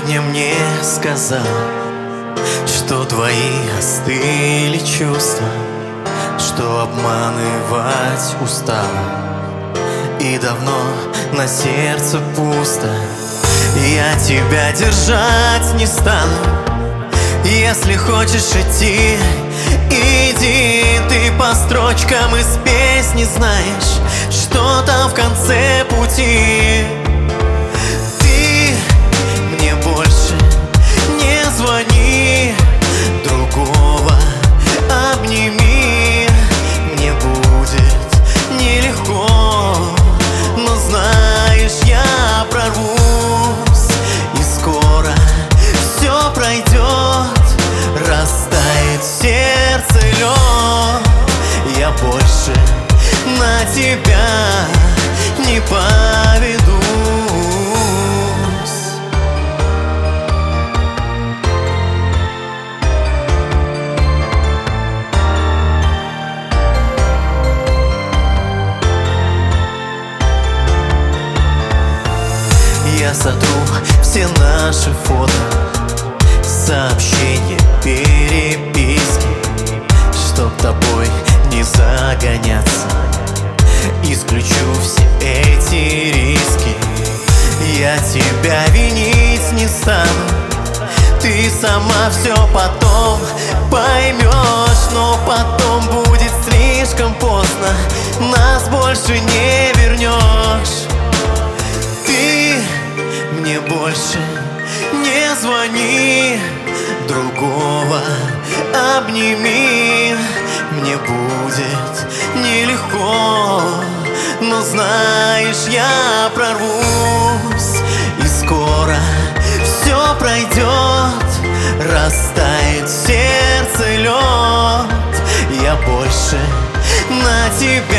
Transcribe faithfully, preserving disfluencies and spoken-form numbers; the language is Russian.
сегодня мне сказал, что твои остыли чувства, что обманывать устала, и давно на сердце пусто. Я тебя держать не стану. Если хочешь идти, иди. Ты по строчкам из песни знаешь, что там в конце пути. Ты мне больше не звони, другого обними. Мне будет нелегко, но знаешь, я прорвусь, и скоро все пройдет, растает сердце лед. Я больше на тебя не поведусь. Я сотру все наши фото, сообщения, переписки, чтоб тобой не загоняться. Исключу все эти риски. Я тебя винить не стану. Ты сама все потом поймешь, но потом будет слишком поздно, нас больше не вернешь. Ты мне больше не звони, другого обними. Мне будет нелегко, но знаешь, я прорвусь, и скоро все пройдет, растает сердце лед. Я больше на тебя